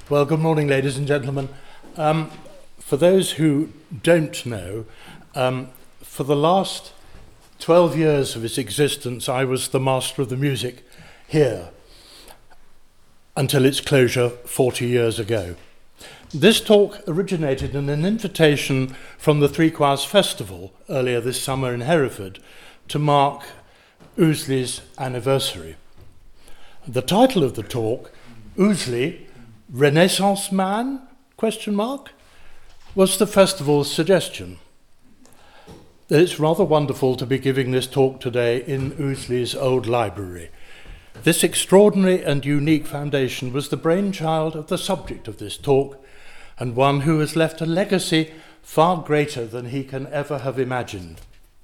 Well, good morning, ladies and gentlemen. For those who don't know, for the last 12 years of its existence, I was the master of the music here, until its closure 40 years ago. This talk originated in an invitation from the Three Choirs Festival earlier this summer in Hereford to mark Ousley's anniversary. The title of the talk, Ousley, Renaissance Man, ? Was the festival's suggestion. It's rather wonderful to be giving this talk today in Ousley's old library. This extraordinary and unique foundation was the brainchild of the subject of this talk, and one who has left a legacy far greater than he can ever have imagined.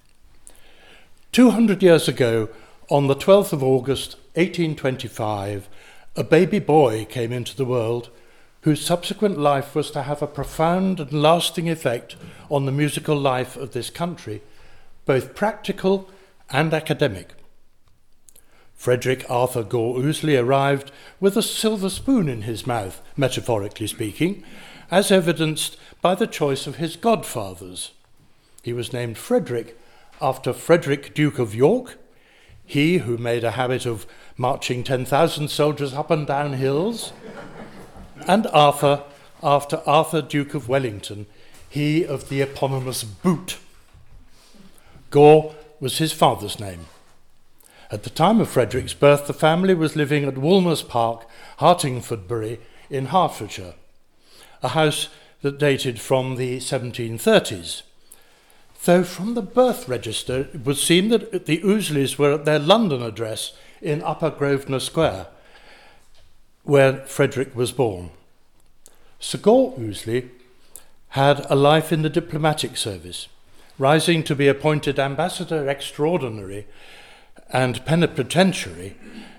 200 years ago, on the 12th of August, 1825, a baby boy came into the world whose subsequent life was to have a profound and lasting effect on the musical life of this country, both practical and academic. Frederick Arthur Gore Ousley arrived with a silver spoon in his mouth, metaphorically speaking, as evidenced by the choice of his godfathers. He was named Frederick after Frederick, Duke of York, he who made a habit of marching 10,000 soldiers up and down hills, and Arthur after Arthur, Duke of Wellington, he of the eponymous boot. Gore was his father's name. At the time of Frederick's birth, the family was living at Woolmer's Park, Hartingfordbury, in Hertfordshire, a house that dated from the 1730s. Though from the birth register it would seem that the Ousleys were at their London address in Upper Grosvenor Square, where Frederick was born. Sir Gore Ousley had a life in the diplomatic service, rising to be appointed Ambassador Extraordinary and Plenipotentiary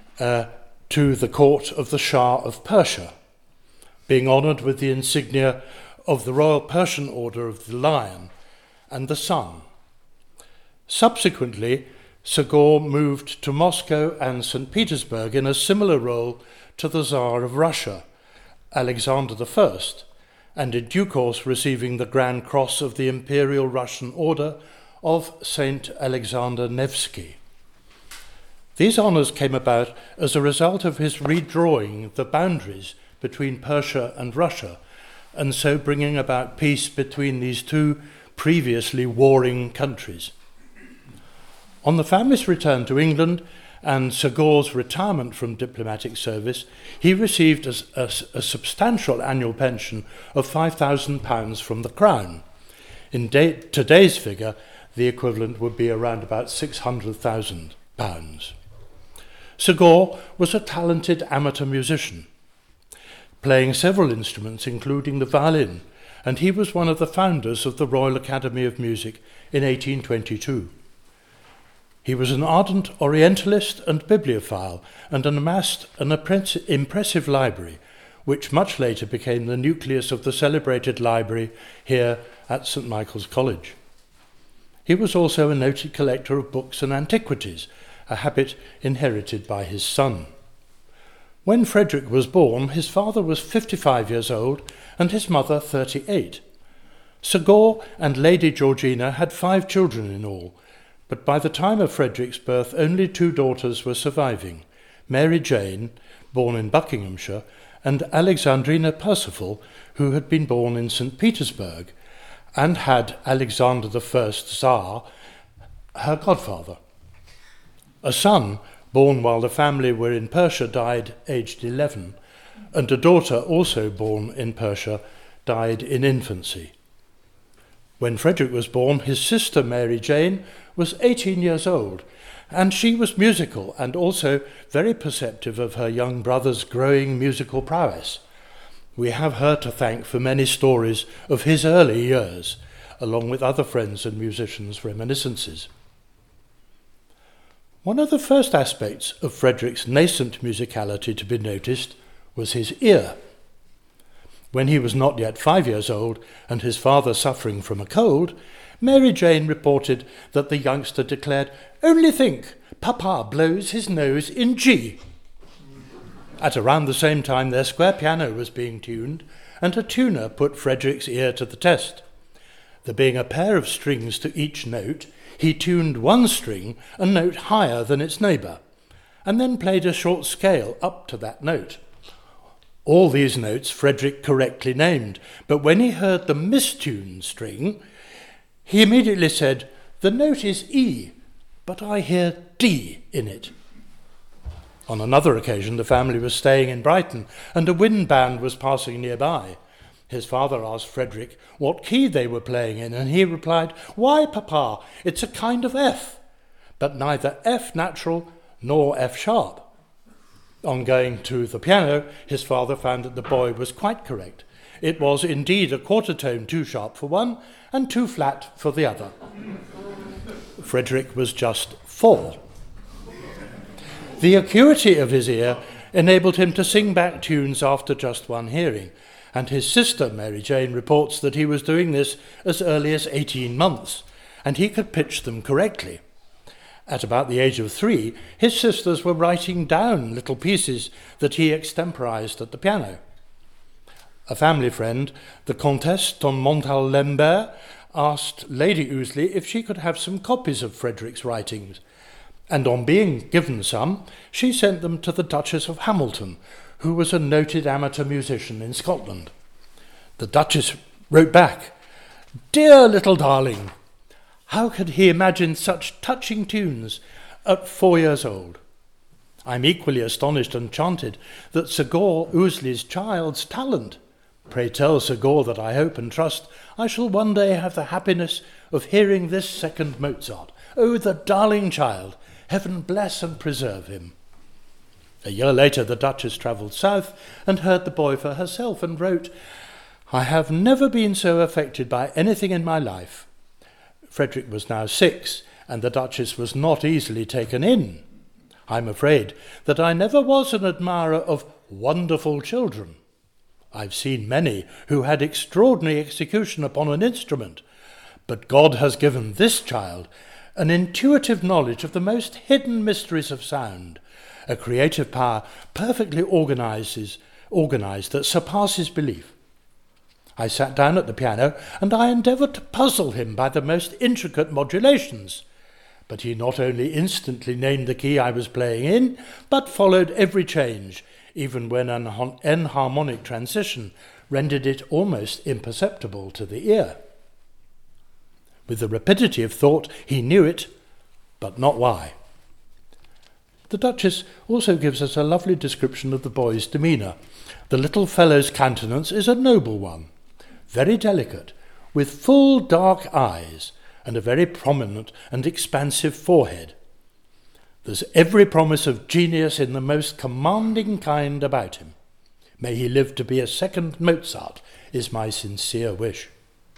to the court of the Shah of Persia, being honoured with the insignia of the Royal Persian Order of the Lion and the Sun. Subsequently, Sir Gore moved to Moscow and St. Petersburg in a similar role to the Tsar of Russia, Alexander I, and in due course receiving the Grand Cross of the Imperial Russian Order of St. Alexander Nevsky. These honours came about as a result of his redrawing the boundaries between Persia and Russia, and so bringing about peace between these two previously warring countries. On the family's return to England and Sir Gore's retirement from diplomatic service, he received a substantial annual pension of £5,000 from the Crown. In today's figure, the equivalent would be around about £600,000. Sir Gore was a talented amateur musician, playing several instruments, including the violin, and he was one of the founders of the Royal Academy of Music in 1822. He was an ardent Orientalist and bibliophile and amassed an impressive library, which much later became the nucleus of the celebrated library here at St. Michael's College. He was also a noted collector of books and antiquities, a habit inherited by his son. When Frederick was born, his father was 55 years old and his mother 38. Sir Gore and Lady Georgina had 5 children in all, but by the time of Frederick's birth only 2 daughters were surviving, Mary Jane, born in Buckinghamshire, and Alexandrina Percival, who had been born in St. Petersburg and had Alexander I, Tsar, her godfather. A son, born while the family were in Persia, died aged 11, and a daughter also born in Persia died in infancy. When Frederick was born, his sister Mary Jane was 18 years old, and she was musical and also very perceptive of her young brother's growing musical prowess. We have her to thank for many stories of his early years, along with other friends and musicians' reminiscences. One of the first aspects of Frederick's nascent musicality to be noticed was his ear. When he was not yet 5 years old and his father suffering from a cold, Mary Jane reported that the youngster declared, "Only think, Papa blows his nose in G." At around the same time, their square piano was being tuned, and a tuner put Frederick's ear to the test. There being a pair of strings to each note, he tuned one string a note higher than its neighbour, and then played a short scale up to that note. All these notes Frederick correctly named, but when he heard the mistuned string, he immediately said, "The note is E, but I hear D in it." On another occasion, the family was staying in Brighton, and a wind band was passing nearby. His father asked Frederick what key they were playing in, and he replied, "Why, Papa, it's a kind of F, but neither F natural nor F sharp." On going to the piano, his father found that the boy was quite correct. It was indeed a quarter tone too sharp for one and too flat for the other. Frederick was just 4. The acuity of his ear enabled him to sing back tunes after just one hearing, and his sister, Mary Jane, reports that he was doing this as early as 18 months, and he could pitch them correctly. At about the age of 3, his sisters were writing down little pieces that he extemporized at the piano. A family friend, the Comtesse de Montalembert, asked Lady Ouseley if she could have some copies of Frederick's writings, and on being given some, she sent them to the Duchess of Hamilton, who was a noted amateur musician in Scotland. The Duchess wrote back, "Dear little darling, how could he imagine such touching tunes at 4 years old? I'm equally astonished and enchanted that Sir Gore Ouseley's child's talent. Pray tell Sir Gore that I hope and trust I shall one day have the happiness of hearing this second Mozart. Oh, the darling child! Heaven bless and preserve him." A year later, the Duchess travelled south and heard the boy for herself and wrote, "I have never been so affected by anything in my life." Frederick was now 6, and the Duchess was not easily taken in. "I'm afraid that I never was an admirer of wonderful children. I've seen many who had extraordinary execution upon an instrument, but God has given this child an intuitive knowledge of the most hidden mysteries of sound, a creative power perfectly organized that surpasses belief. I sat down at the piano and I endeavoured to puzzle him by the most intricate modulations, but he not only instantly named the key I was playing in, but followed every change, even when an enharmonic transition rendered it almost imperceptible to the ear. With the rapidity of thought, he knew it, but not why." The Duchess also gives us a lovely description of the boy's demeanour. "The little fellow's countenance is a noble one, very delicate, with full dark eyes and a very prominent and expansive forehead. There's every promise of genius in the most commanding kind about him. May he live to be a second Mozart, is my sincere wish."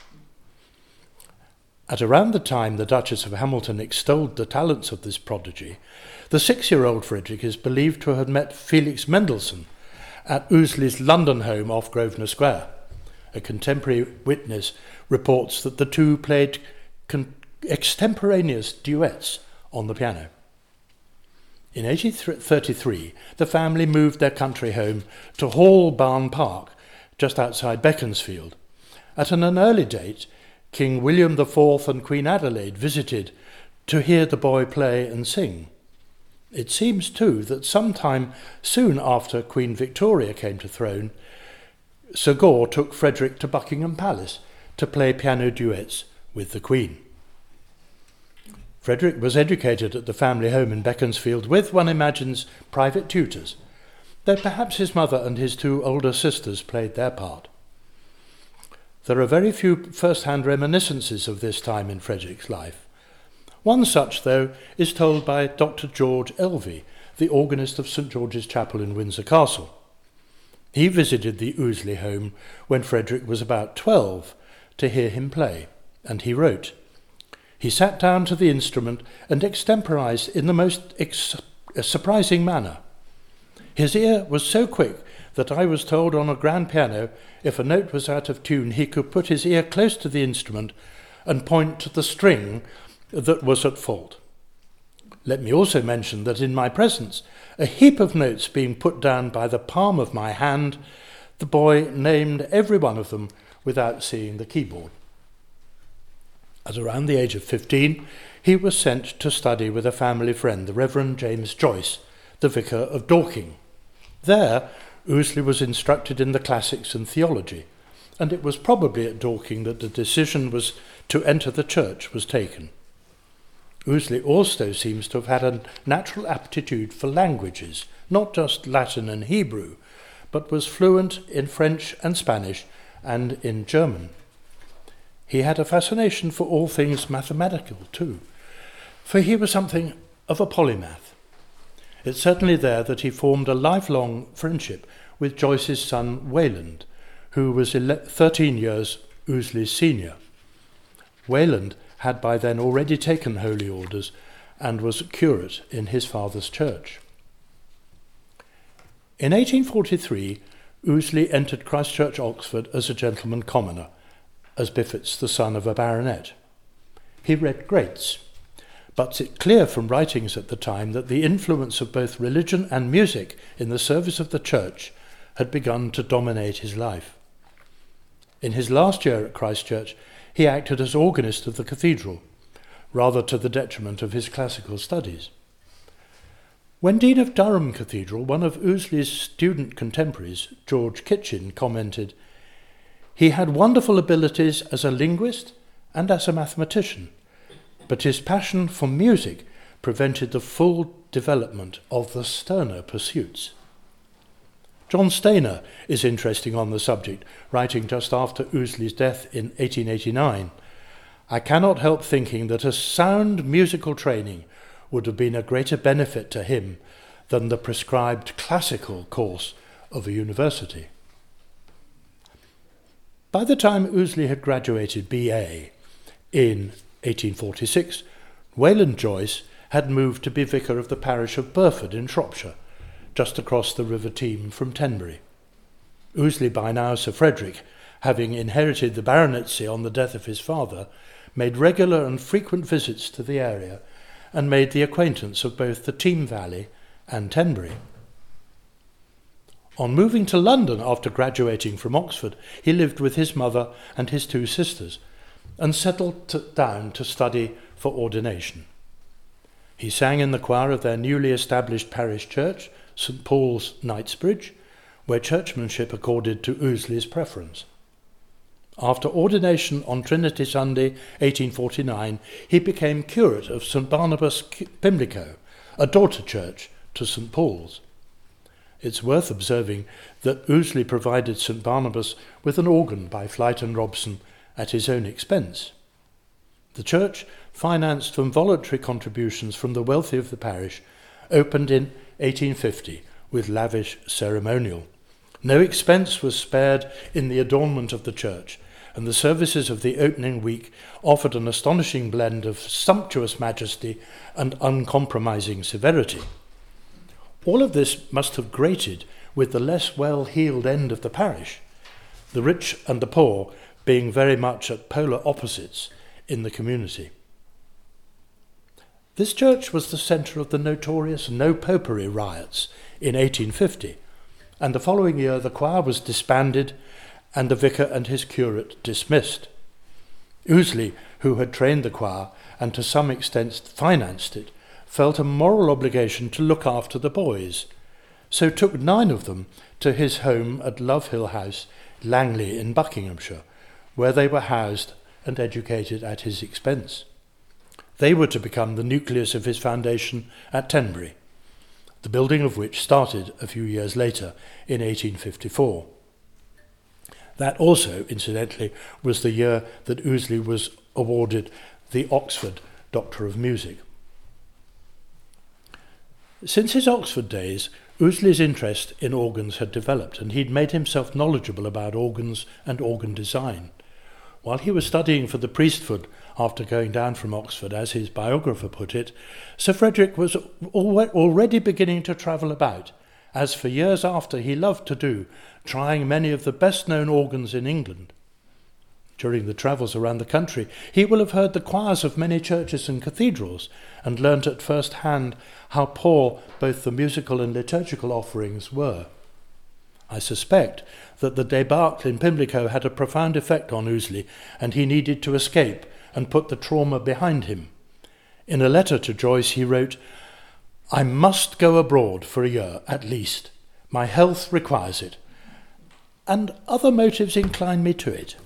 At around the time the Duchess of Hamilton extolled the talents of this prodigy, the 6-year-old Frederick is believed to have met Felix Mendelssohn at Ouseley's London home off Grosvenor Square. A contemporary witness reports that the two played extemporaneous duets on the piano. In 1833, the family moved their country home to Hall Barn Park, just outside Beaconsfield. At an early date, King William IV and Queen Adelaide visited to hear the boy play and sing. It seems, too, that sometime soon after Queen Victoria came to throne, Sir Gore took Frederick to Buckingham Palace to play piano duets with the Queen. Frederick was educated at the family home in Beaconsfield with, one imagines, private tutors, though perhaps his mother and his 2 older sisters played their part. There are very few first-hand reminiscences of this time in Frederick's life. One such, though, is told by Dr. George Elvey, the organist of St. George's Chapel in Windsor Castle. He visited the Ouseley home when Frederick was about 12 to hear him play, and he wrote, "He sat down to the instrument and extemporized in the most surprising manner. His ear was so quick that I was told on a grand piano if a note was out of tune he could put his ear close to the instrument and point to the string that was at fault. Let me also mention that in my presence, a heap of notes being put down by the palm of my hand, the boy named every one of them without seeing the keyboard. At around the age of 15, he was sent to study with a family friend, the Reverend James Joyce, the vicar of Dorking. There, Ouseley was instructed in the classics and theology, and it was probably at Dorking that the decision to enter the church was taken. Ouseley also seems to have had a natural aptitude for languages, not just Latin and Hebrew, but was fluent in French and Spanish and in German. He had a fascination for all things mathematical too, for he was something of a polymath. It's certainly there that he formed a lifelong friendship with Joyce's son Wayland, who was 13 years Ouseley's senior. Wayland had by then already taken holy orders and was curate in his father's church. In 1843, Ouseley entered Christ Church, Oxford, as a gentleman commoner, as befits the son of a baronet. He read greats, but it's clear from writings at the time that the influence of both religion and music in the service of the church had begun to dominate his life. In his last year at Christ Church, he acted as organist of the cathedral, rather to the detriment of his classical studies. When Dean of Durham Cathedral, one of Ouseley's student contemporaries, George Kitchin, commented, "He had wonderful abilities as a linguist and as a mathematician, but his passion for music prevented the full development of the sterner pursuits." John Stainer is interesting on the subject, writing just after Ouseley's death in 1889. "I cannot help thinking that a sound musical training would have been a greater benefit to him than the prescribed classical course of a university." By the time Ouseley had graduated BA in 1846, Wayland Joyce had moved to be vicar of the parish of Burford in Shropshire, just across the River Teme from Tenbury. Ouseley, by now Sir Frederick, having inherited the baronetcy on the death of his father, made regular and frequent visits to the area and made the acquaintance of both the Teme Valley and Tenbury. On moving to London after graduating from Oxford, he lived with his mother and his two sisters and settled down to study for ordination. He sang in the choir of their newly established parish church, St Paul's, Knightsbridge, where churchmanship accorded to Ouseley's preference. After ordination on Trinity Sunday, 1849, he became curate of St Barnabas, Pimlico, a daughter church to St Paul's. It's worth observing that Ouseley provided St Barnabas with an organ by Flight and Robson at his own expense. The church, financed from voluntary contributions from the wealthy of the parish, opened in 1850 with lavish ceremonial. No expense was spared in the adornment of the church, and the services of the opening week offered an astonishing blend of sumptuous majesty and uncompromising severity. All of this must have grated with the less well-heeled end of the parish, the rich and the poor being very much at polar opposites in the community. This church was the centre of the notorious No Popery riots in 1850, and the following year the choir was disbanded and the vicar and his curate dismissed. Ouseley, who had trained the choir and to some extent financed it, felt a moral obligation to look after the boys, so took 9 of them to his home at Love Hill House, Langley in Buckinghamshire, where they were housed and educated at his expense. They were to become the nucleus of his foundation at Tenbury, the building of which started a few years later in 1854. That also, incidentally, was the year that Ouseley was awarded the Oxford Doctor of Music. Since his Oxford days, Ouseley's interest in organs had developed, and he'd made himself knowledgeable about organs and organ design. While he was studying for the priesthood after going down from Oxford, as his biographer put it, Sir Frederick was already beginning to travel about, as for years after he loved to do, trying many of the best-known organs in England. During the travels around the country, he will have heard the choirs of many churches and cathedrals and learnt at first hand how poor both the musical and liturgical offerings were. I suspect that the debacle in Pimlico had a profound effect on Ouseley, and he needed to escape and put the trauma behind him. In a letter to Joyce he wrote, "I must go abroad for a year at least. My health requires it, and other motives incline me to it."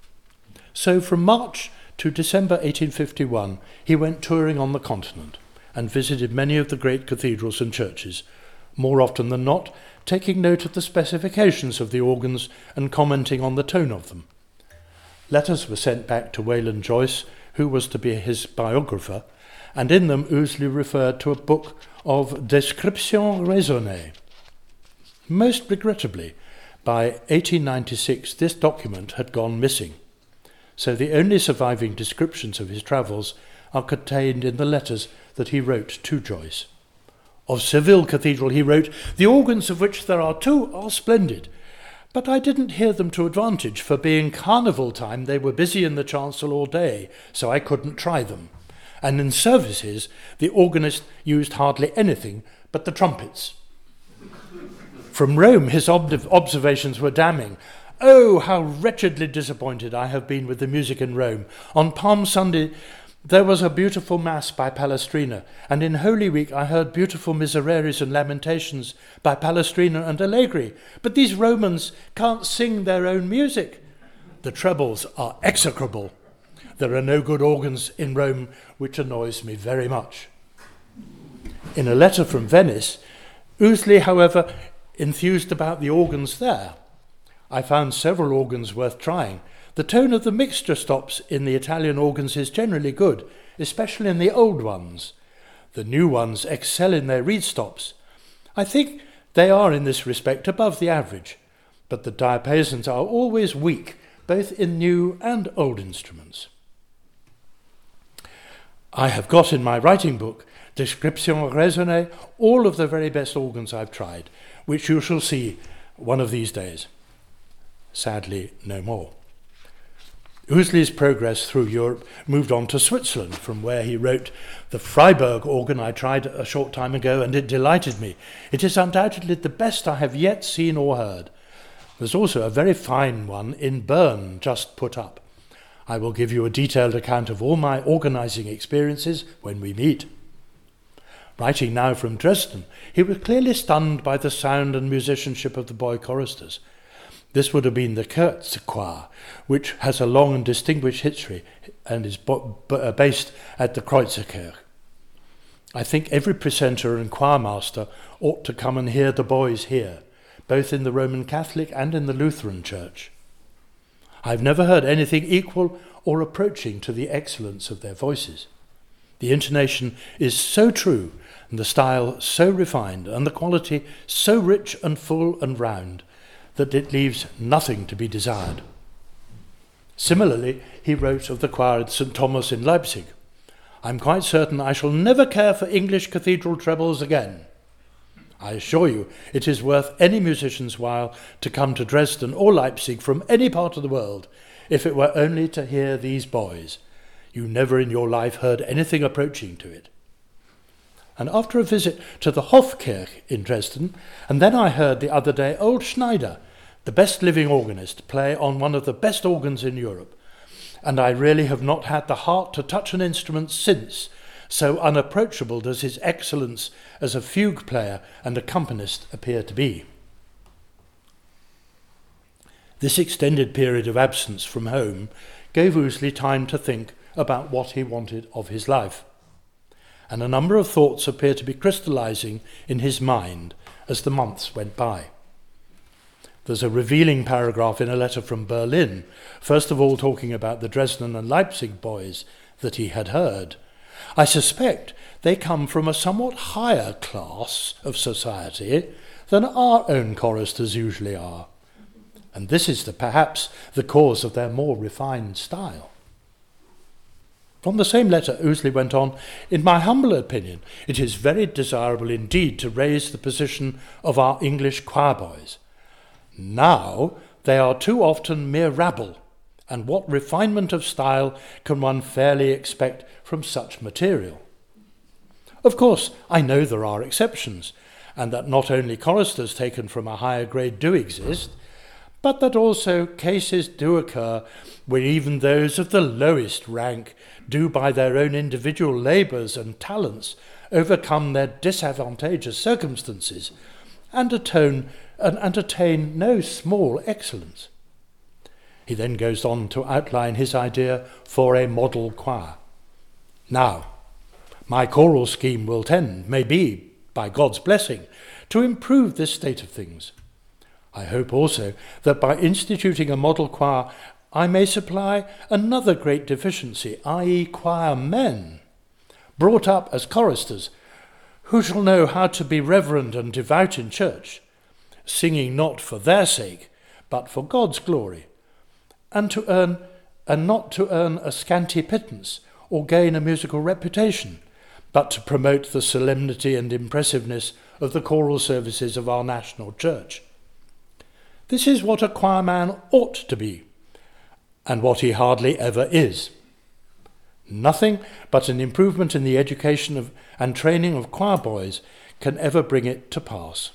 So from March to December 1851 he went touring on the continent and visited many of the great cathedrals and churches, more often than not taking note of the specifications of the organs and commenting on the tone of them. Letters were sent back to Wayland Joyce, who was to be his biographer, and in them Ouseley referred to a book of Descriptions raisonnées. Most regrettably, by 1896 this document had gone missing, so the only surviving descriptions of his travels are contained in the letters that he wrote to Joyce. Of Seville Cathedral he wrote, "The organs, of which there are 2, are splendid, but I didn't hear them to advantage, for being carnival time they were busy in the chancel all day, so I couldn't try them. And in services the organist used hardly anything but the trumpets." From Rome his observations were damning. "Oh, how wretchedly disappointed I have been with the music in Rome. On Palm Sunday there was a beautiful mass by Palestrina, and in Holy Week I heard beautiful misereres and lamentations by Palestrina and Allegri. But these Romans can't sing their own music. The trebles are execrable. There are no good organs in Rome, which annoys me very much." In a letter from Venice, Ouseley, however, enthused about the organs there. "I found several organs worth trying. The tone of the mixture stops in the Italian organs is generally good, especially in the old ones. The new ones excel in their reed stops. I think they are in this respect above the average, but the diapasons are always weak, both in new and old instruments." I have got in my writing book, Descriptions raisonnées, all of the very best organs I've tried, which you shall see one of these days. Sadly, no more. Ouseley's progress through Europe moved on to Switzerland, from where he wrote, "The Freiburg organ I tried a short time ago, and it delighted me. It is undoubtedly the best I have yet seen or heard. There's also a very fine one in Bern just put up. I will give you a detailed account of all my organizing experiences when we meet." Writing now from Dresden, he was clearly stunned by the sound and musicianship of the boy choristers. This would have been the Kurze choir, which has a long and distinguished history and is based at the Kreuzerkirche. I think every precentor and choirmaster ought to come and hear the boys here, both in the Roman Catholic and in the Lutheran Church. I've never heard anything equal or approaching to the excellence of their voices. The intonation is so true, and the style so refined, and the quality so rich and full and round, that it leaves nothing to be desired. Similarly, he wrote of the choir at St. Thomas in Leipzig, "I'm quite certain I shall never care for English cathedral trebles again. I assure you it is worth any musician's while to come to Dresden or Leipzig from any part of the world, if it were only to hear these boys. You never in your life heard anything approaching to it." And after a visit to the Hofkirche in Dresden, and then I heard the other day old Schneider, the best living organist, play on one of the best organs in Europe, and I really have not had the heart to touch an instrument since, so unapproachable does his excellence as a fugue player and accompanist appear to be. This extended period of absence from home gave Ouseley time to think about what he wanted of his life, and a number of thoughts appear to be crystallizing in his mind as the months went by. There's a revealing paragraph in a letter from Berlin, first of all talking about the Dresden and Leipzig boys that he had heard. "I suspect they come from a somewhat higher class of society than our own choristers usually are, and this is perhaps the cause of their more refined style." From the same letter, Ouseley went on, "In my humble opinion, it is very desirable indeed to raise the position of our English choir boys. Now they are too often mere rabble, And what refinement of style can one fairly expect from such material? Of course, I know there are exceptions, and that not only choristers taken from a higher grade do exist, but that also cases do occur where even those of the lowest rank do by their own individual labours and talents overcome their disadvantageous circumstances and attain no small excellence. He then goes on to outline his idea for a model choir. Now, my choral scheme will tend, maybe, by God's blessing, to improve this state of things. I hope also that by instituting a model choir, I may supply another great deficiency, i.e. choir men, brought up as choristers, who shall know how to be reverent and devout in church, singing not for their sake, but for God's glory, and not to earn a scanty pittance or gain a musical reputation, but to promote the solemnity and impressiveness of the choral services of our national church. This is what a choirman ought to be, and what he hardly ever is. Nothing but an improvement in the education and training of choir boys can ever bring it to pass.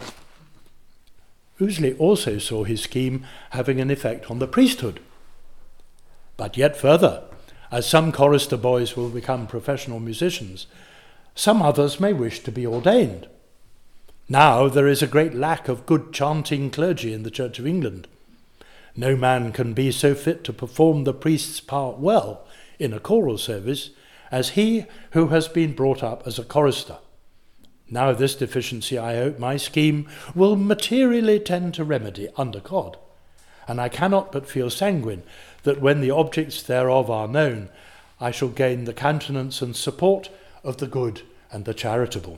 Ouseley also saw his scheme having an effect on the priesthood. But yet further, as some chorister boys will become professional musicians, some others may wish to be ordained. Now there is a great lack of good chanting clergy in the Church of England. No man can be so fit to perform the priest's part well in a choral service as he who has been brought up as a chorister. Now this deficiency I hope my scheme will materially tend to remedy under God, and I cannot but feel sanguine that when the objects thereof are known, I shall gain the countenance and support of the good and the charitable.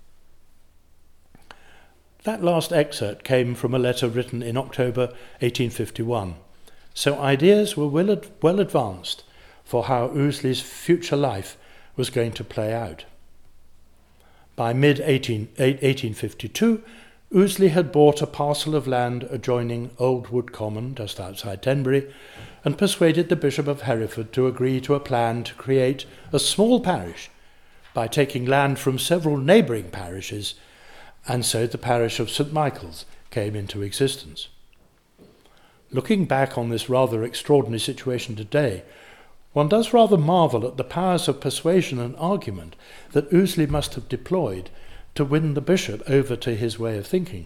That last excerpt came from a letter written in October 1851, so ideas were well advanced for how Ouseley's future life was going to play out. By mid-1852, Ouseley had bought a parcel of land adjoining Old Wood Common, just outside Tenbury, and persuaded the Bishop of Hereford to agree to a plan to create a small parish by taking land from several neighbouring parishes, and so the parish of St. Michael's came into existence. Looking back on this rather extraordinary situation today, one does rather marvel at the powers of persuasion and argument that Ouseley must have deployed to win the bishop over to his way of thinking.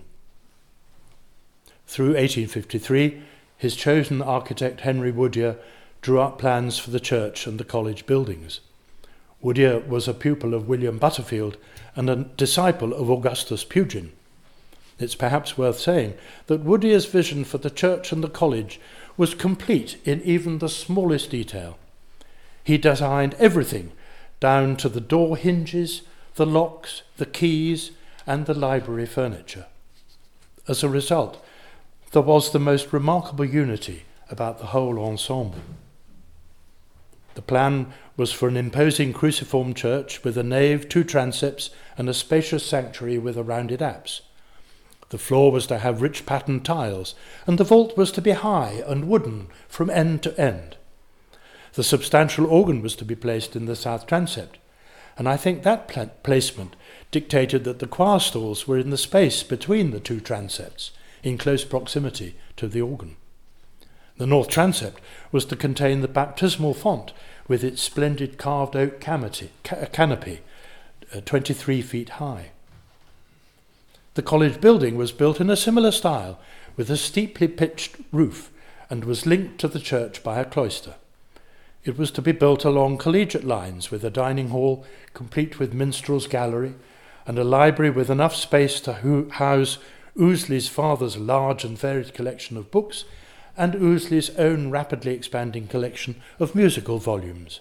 Through 1853, his chosen architect Henry Woodyer drew up plans for the church and the college buildings. Woodyer was a pupil of William Butterfield and a disciple of Augustus Pugin. It's perhaps worth saying that Woodyer's vision for the church and the college was complete in even the smallest detail. He designed everything, down to the door hinges, the locks, the keys, and the library furniture. As a result, there was the most remarkable unity about the whole ensemble. The plan was for an imposing cruciform church with a nave, 2 transepts, and a spacious sanctuary with a rounded apse. The floor was to have rich patterned tiles, and the vault was to be high and wooden from end to end. The substantial organ was to be placed in the south transept, and I think that placement dictated that the choir stalls were in the space between the 2 transepts, in close proximity to the organ. The north transept was to contain the baptismal font with its splendid carved oak canopy, 23 feet high. The college building was built in a similar style, with a steeply pitched roof, and was linked to the church by a cloister. It was to be built along collegiate lines, with a dining hall complete with minstrel's gallery, and a library with enough space to house Ouseley's father's large and varied collection of books, and Ouseley's own rapidly expanding collection of musical volumes.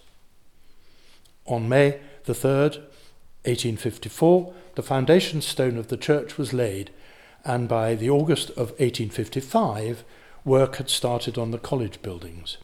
On May the 3rd, 1854, the foundation stone of the church was laid, and by the August of 1855, work had started on the college buildings.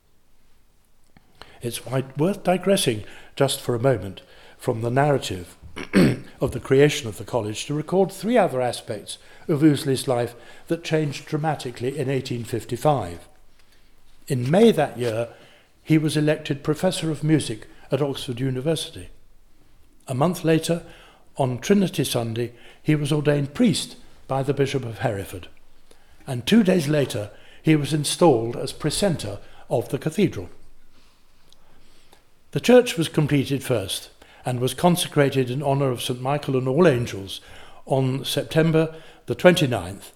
It's worth digressing just for a moment from the narrative of the creation of the college to record 3 other aspects of Ouseley's life that changed dramatically in 1855. In May that year, he was elected Professor of Music at Oxford University. A month later, on Trinity Sunday, he was ordained priest by the Bishop of Hereford. And 2 days later, he was installed as precentor of the cathedral. The church was completed first and was consecrated in honour of St. Michael and All Angels on September the 29th,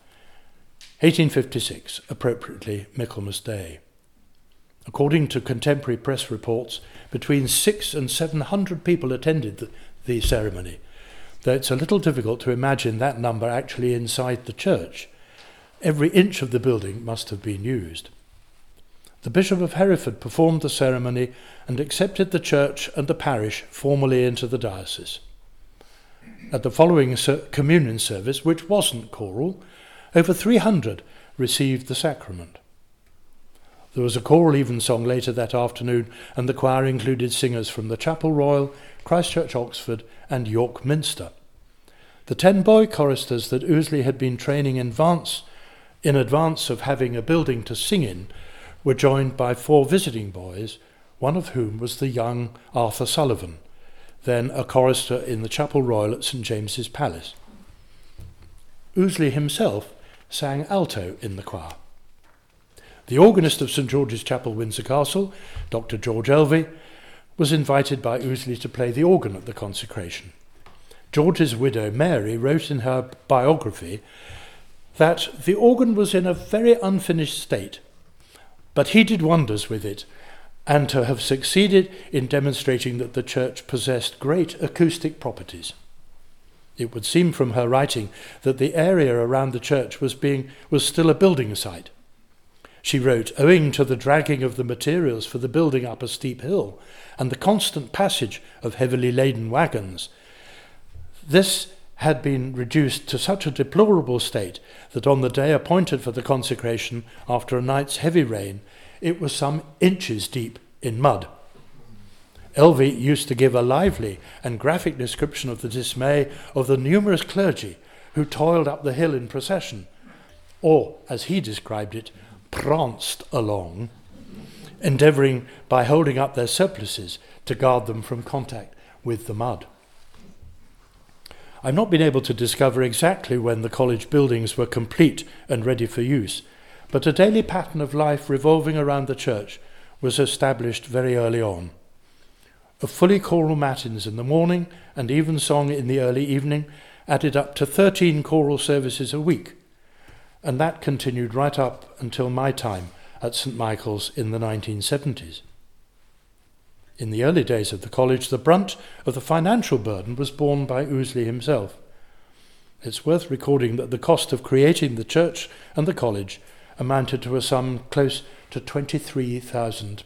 1856, appropriately Michaelmas Day. According to contemporary press reports, between 600 and 700 people attended the ceremony, though it's a little difficult to imagine that number actually inside the church. Every inch of the building must have been used. The Bishop of Hereford performed the ceremony and accepted the church and the parish formally into the diocese. At the following communion service, which wasn't choral, over 300 received the sacrament. There was a choral evensong later that afternoon, and the choir included singers from the Chapel Royal, Christ Church, Oxford, and York Minster. The 10 boy choristers that Ouseley had been training in advance of having a building to sing in were joined by 4 visiting boys, one of whom was the young Arthur Sullivan, then a chorister in the Chapel Royal at St. James's Palace. Ouseley himself sang alto in the choir. The organist of St. George's Chapel, Windsor Castle, Dr. George Elvey, was invited by Ouseley to play the organ at the consecration. George's widow, Mary, wrote in her biography that the organ was in a very unfinished state, but he did wonders with it, and to have succeeded in demonstrating that the church possessed great acoustic properties. It would seem from her writing that the area around the church was still a building site. She wrote, owing to the dragging of the materials for the building up a steep hill and the constant passage of heavily laden wagons, this had been reduced to such a deplorable state that on the day appointed for the consecration, after a night's heavy rain, it was some inches deep in mud. Elvey used to give a lively and graphic description of the dismay of the numerous clergy who toiled up the hill in procession, or, as he described it, pranced along, endeavouring by holding up their surplices to guard them from contact with the mud. I've not been able to discover exactly when the college buildings were complete and ready for use, but a daily pattern of life revolving around the church was established very early on. A fully choral matins in the morning and evensong in the early evening added up to 13 choral services a week, and that continued right up until my time at St. Michael's in the 1970s. In the early days of the college, the brunt of the financial burden was borne by Ouseley himself. It's worth recording that the cost of creating the church and the college amounted to a sum close to £23,000.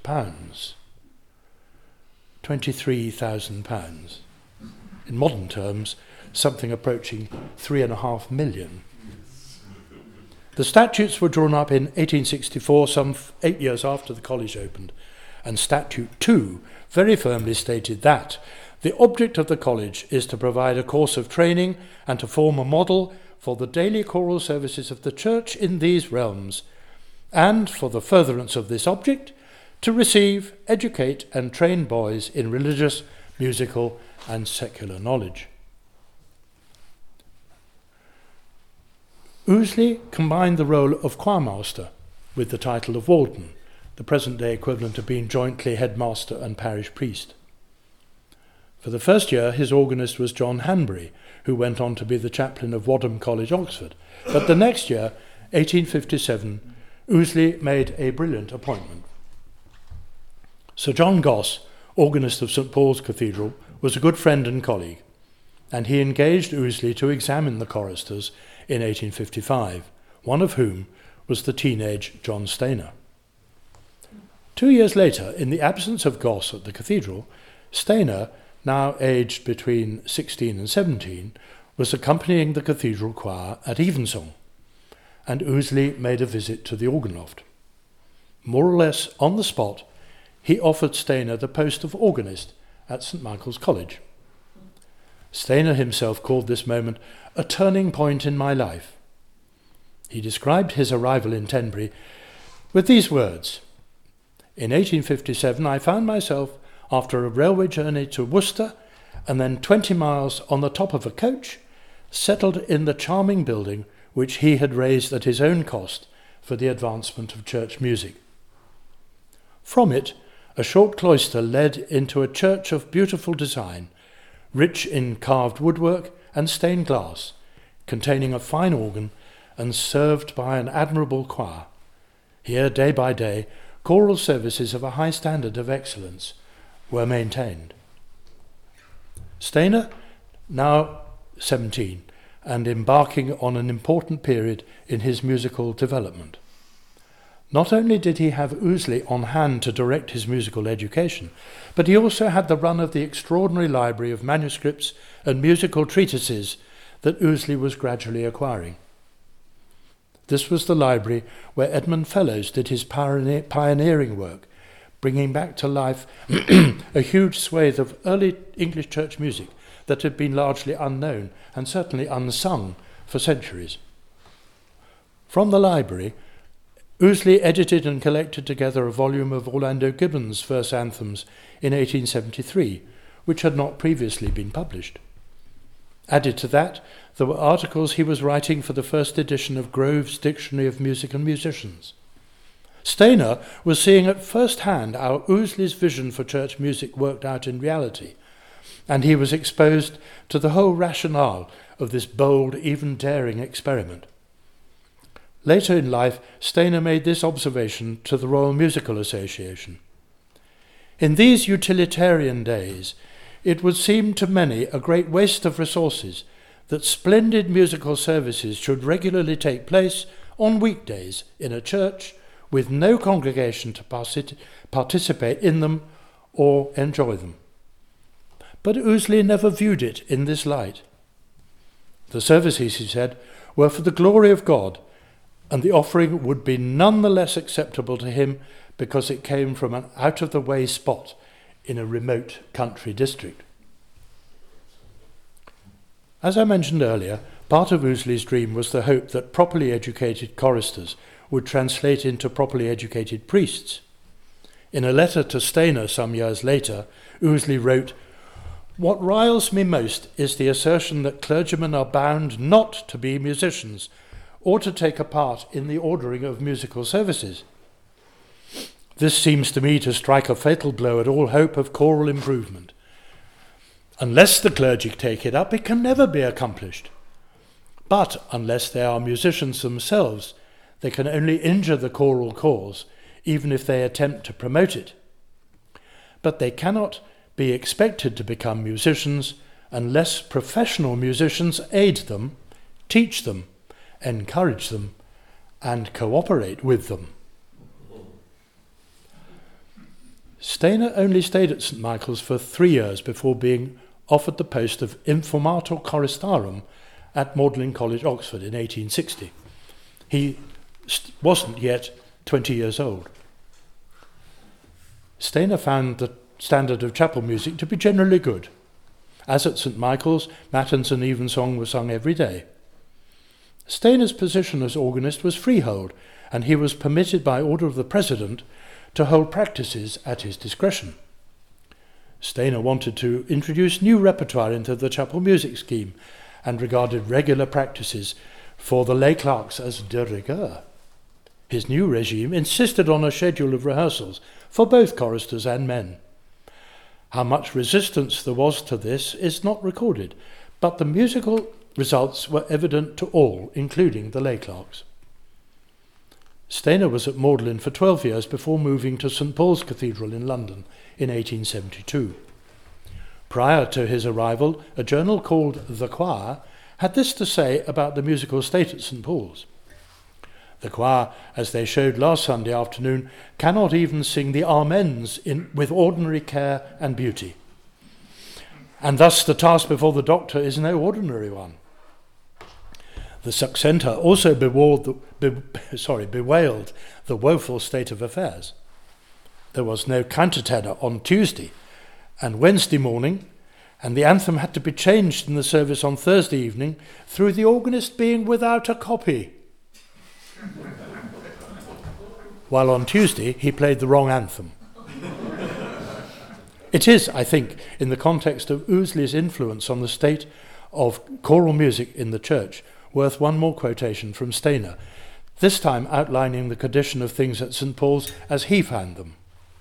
£23,000. In modern terms, something approaching 3.5 million. The statutes were drawn up in 1864, some 8 years after the college opened, and Statute 2 very firmly stated that the object of the college is to provide a course of training and to form a model for the daily choral services of the church in these realms, and for the furtherance of this object, to receive, educate and train boys in religious, musical and secular knowledge. Ouseley combined the role of choirmaster with the title of warden, the present-day equivalent of being jointly headmaster and parish priest. For the first year, his organist was John Hanbury, who went on to be the chaplain of Wadham College, Oxford. But the next year, 1857, Ouseley made a brilliant appointment. Sir John Goss, organist of St. Paul's Cathedral, was a good friend and colleague, and he engaged Ouseley to examine the choristers in 1855, one of whom was the teenage John Stainer. 2 years later, in the absence of Goss at the cathedral, Stainer, now aged between 16 and 17, was accompanying the cathedral choir at evensong, and Ouseley made a visit to the organ loft. More or less on the spot, he offered Stainer the post of organist at St. Michael's College. Stainer himself called this moment a turning point in my life. He described his arrival in Tenbury with these words: In 1857, I found myself, after a railway journey to Worcester and then 20 miles on the top of a coach, settled in the charming building which he had raised at his own cost for the advancement of church music. From it, a short cloister led into a church of beautiful design, rich in carved woodwork and stained glass, containing a fine organ and served by an admirable choir. Here, day by day, choral services of a high standard of excellence were maintained. Stainer, now 17, and embarking on an important period in his musical development. Not only did he have Ouseley on hand to direct his musical education, but he also had the run of the extraordinary library of manuscripts and musical treatises that Ouseley was gradually acquiring. This was the library where Edmund Fellows did his pioneering work, bringing back to life a huge swathe of early English church music that had been largely unknown and certainly unsung for centuries. From the library, Ouseley edited and collected together a volume of Orlando Gibbon's verse anthems in 1873, which had not previously been published. Added to that, there were articles he was writing for the first edition of Grove's Dictionary of Music and Musicians. Stainer was seeing at first hand how Ouseley's vision for church music worked out in reality, and he was exposed to the whole rationale of this bold, even daring experiment. Later in life, Stainer made this observation to the Royal Musical Association. In these utilitarian days, it would seem to many a great waste of resources that splendid musical services should regularly take place on weekdays in a church with no congregation to participate in them or enjoy them. But Ouseley never viewed it in this light. The services, he said, were for the glory of God, and the offering would be none the less acceptable to him because it came from an out-of-the-way spot in a remote country district. As I mentioned earlier, part of Ouseley's dream was the hope that properly educated choristers would translate into properly educated priests. In a letter to Stainer some years later, Ouseley wrote, "What riles me most is the assertion that clergymen are bound not to be musicians or to take a part in the ordering of musical services. This seems to me to strike a fatal blow at all hope of choral improvement. Unless the clergy take it up, it can never be accomplished. But unless they are musicians themselves, they can only injure the choral cause, even if they attempt to promote it. But they cannot be expected to become musicians unless professional musicians aid them, teach them, encourage them, and cooperate with them." Stainer only stayed at St. Michael's for 3 years before being offered the post of Informator Choristarum at Magdalen College, Oxford, in 1860. He wasn't yet 20 years old. Stainer found the standard of chapel music to be generally good. As at St. Michael's, matins and evensong were sung every day. Stainer's position as organist was freehold, and he was permitted by order of the President to hold practices at his discretion. Stainer wanted to introduce new repertoire into the chapel music scheme and regarded regular practices for the lay clerks as de rigueur. His new regime insisted on a schedule of rehearsals for both choristers and men. How much resistance there was to this is not recorded, but the musical results were evident to all, including the lay clerks. Stainer was at Magdalen for 12 years before moving to St. Paul's Cathedral in London in 1872. Prior to his arrival, a journal called The Choir had this to say about the musical state at St. Paul's. The choir, as they showed last Sunday afternoon, cannot even sing the Amens with ordinary care and beauty. And thus the task before the doctor is no ordinary one. The Succenter also bewailed the woeful state of affairs. There was no countertenor on Tuesday and Wednesday morning, and the anthem had to be changed in the service on Thursday evening through the organist being without a copy. while on Tuesday he played the wrong anthem. It is, I think, in the context of Ousley's influence on the state of choral music in the church, worth one more quotation from Stainer, this time outlining the condition of things at St. Paul's as he found them.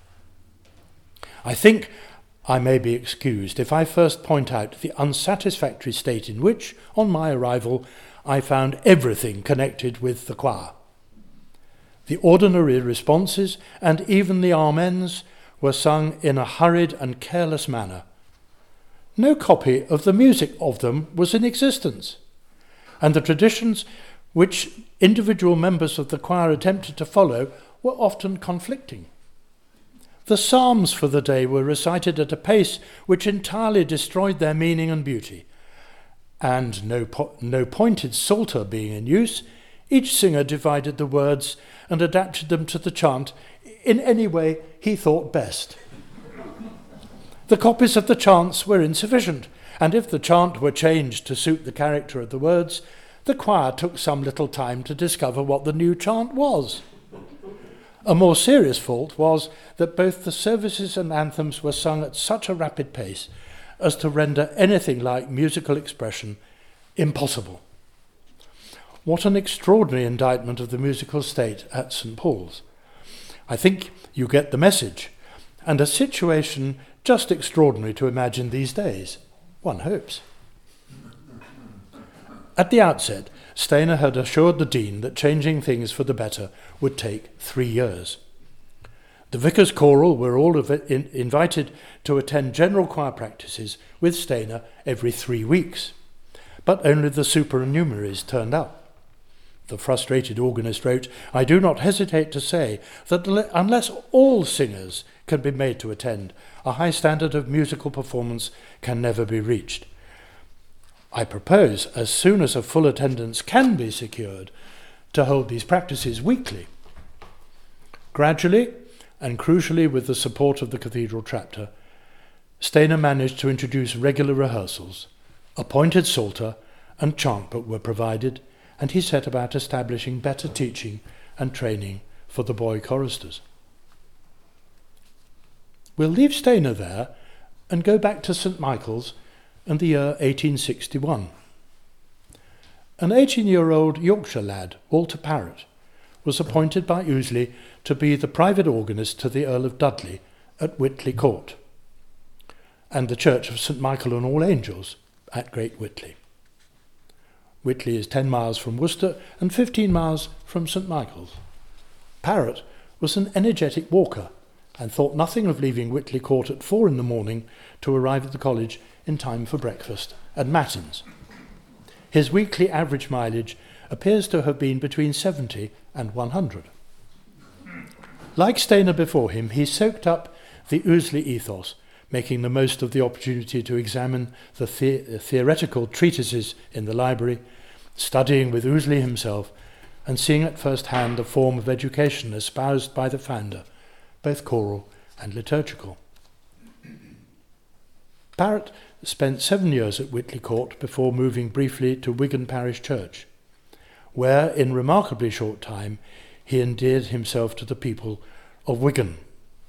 I think I may be excused if I first point out the unsatisfactory state in which, on my arrival, I found everything connected with the choir. The ordinary responses and even the amens were sung in a hurried and careless manner. No copy of the music of them was in existence, and the traditions which individual members of the choir attempted to follow were often conflicting. The psalms for the day were recited at a pace which entirely destroyed their meaning and beauty, and no pointed psalter being in use, each singer divided the words and adapted them to the chant in any way he thought best. The copies of the chants were insufficient, and if the chant were changed to suit the character of the words, the choir took some little time to discover what the new chant was. A more serious fault was that both the services and anthems were sung at such a rapid pace as to render anything like musical expression impossible. What an extraordinary indictment of the musical state at St. Paul's. I think you get the message, and a situation just extraordinary to imagine these days, one hopes. At the outset, Stainer had assured the Dean that changing things for the better would take 3 years. The Vicar's Choral were all invited to attend general choir practices with Stainer every 3 weeks, but only the supernumeraries turned up. The frustrated organist wrote, "I do not hesitate to say that unless all singers can be made to attend, a high standard of musical performance can never be reached. I propose, as soon as a full attendance can be secured, to hold these practices weekly." Gradually, and crucially with the support of the cathedral chapter, Stainer managed to introduce regular rehearsals. A pointed psalter and chant book were provided, and he set about establishing better teaching and training for the boy choristers. We'll leave Stainer there and go back to St. Michael's and the year 1861. An 18-year-old Yorkshire lad, Walter Parrott, was appointed by Ousley to be the private organist to the Earl of Dudley at Whitley Court and the Church of St. Michael and All Angels at Great Whitley. Whitley is 10 miles from Worcester and 15 miles from St. Michael's. Parrott was an energetic walker and thought nothing of leaving Whitley Court at 4 a.m. to arrive at the college in time for breakfast and matins. His weekly average mileage appears to have been between 70 and 100. Like Stainer before him, he soaked up the Ousley ethos, making the most of the opportunity to examine the theoretical treatises in the library, studying with Ousley himself, and seeing at first hand the form of education espoused by the founder, both choral and liturgical. Parrott spent 7 years at Whitley Court before moving briefly to Wigan Parish Church, where, in remarkably short time, he endeared himself to the people of Wigan.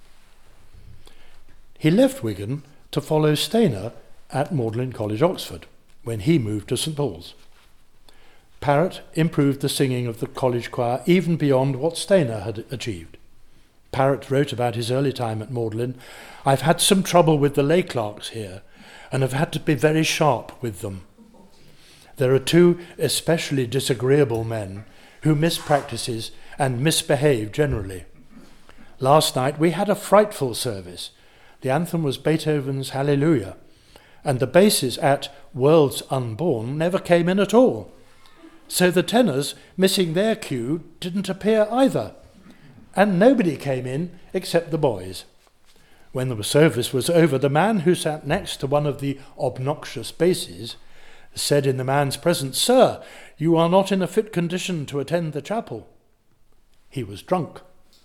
He left Wigan to follow Stainer at Magdalen College, Oxford, when he moved to St. Paul's. Parrott improved the singing of the college choir even beyond what Stainer had achieved. Parrott wrote about his early time at Magdalen, "I've had some trouble with the lay clerks here, and have had to be very sharp with them. There are 2 especially disagreeable men who miss practices and misbehave generally. Last night we had a frightful service. The anthem was Beethoven's Hallelujah, and the basses at Worlds Unborn never came in at all. So the tenors, missing their cue, didn't appear either, and nobody came in except the boys. When the service was over, the man who sat next to one of the obnoxious basses said in the man's presence, 'Sir, you are not in a fit condition to attend the chapel.' He was drunk.